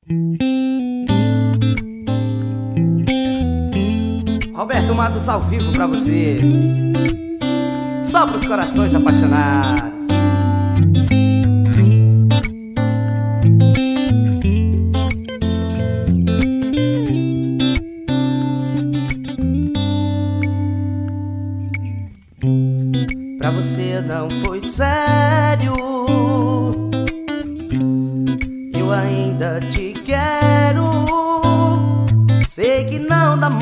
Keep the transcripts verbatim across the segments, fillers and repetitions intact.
Roberto Matos ao vivo pra você, só pros corações apaixonados. Pra você não foi sério, eu ainda te quero. Sei que não dá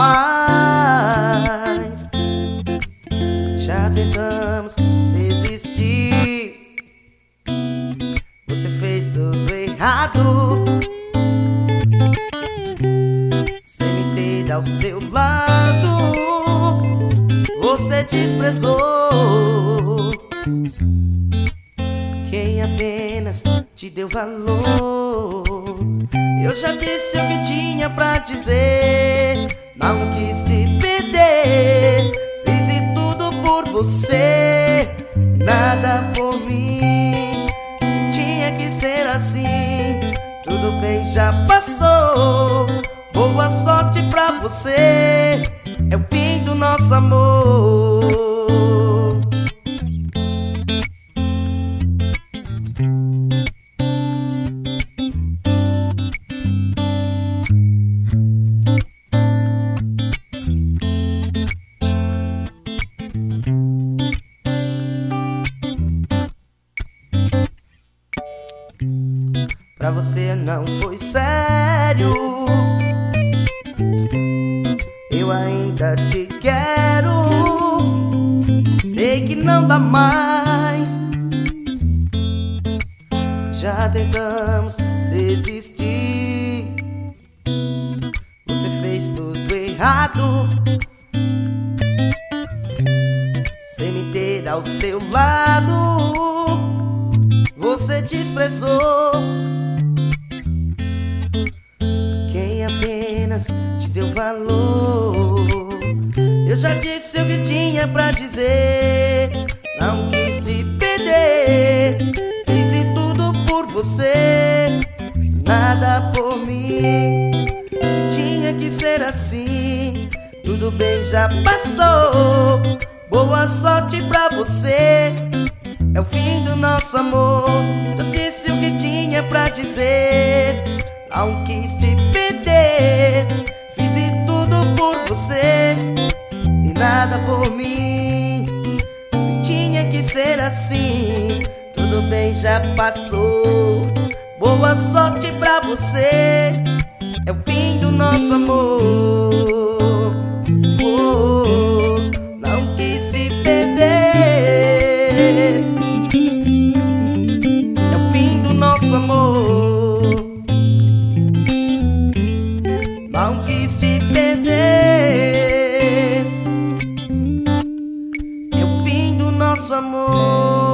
mais, já tentamos desistir. Você fez tudo errado, sem me ter ao seu lado. Você desprezou quem apenas te deu valor. Eu já disse o que tinha pra dizer, não quis te perder. Fiz de tudo por você, nada por mim. Se tinha que ser assim, tudo bem, já passou. Boa sorte pra você, é o fim do nosso amor. Pra você não foi sério, eu ainda te quero. Sei que não dá mais, já tentamos desistir. Você fez tudo errado, sem me ter ao seu lado. Você desprezou quem apenas te deu valor. Eu já disse o que tinha pra dizer, não quis te perder. Fiz de tudo por você, nada por mim. Se tinha que ser assim, tudo bem, já passou. Boa sorte pra você, é o fim do nosso amor. Eu disse o que tinha pra dizer, não quis te perder. Fiz de tudo por você e nada por mim. Se tinha que ser assim, tudo bem, já passou. Boa sorte pra você, é o fim do nosso amor. Oh, não quis te perder, é o fim do nosso amor. Não quis te perder, é o fim do nosso amor.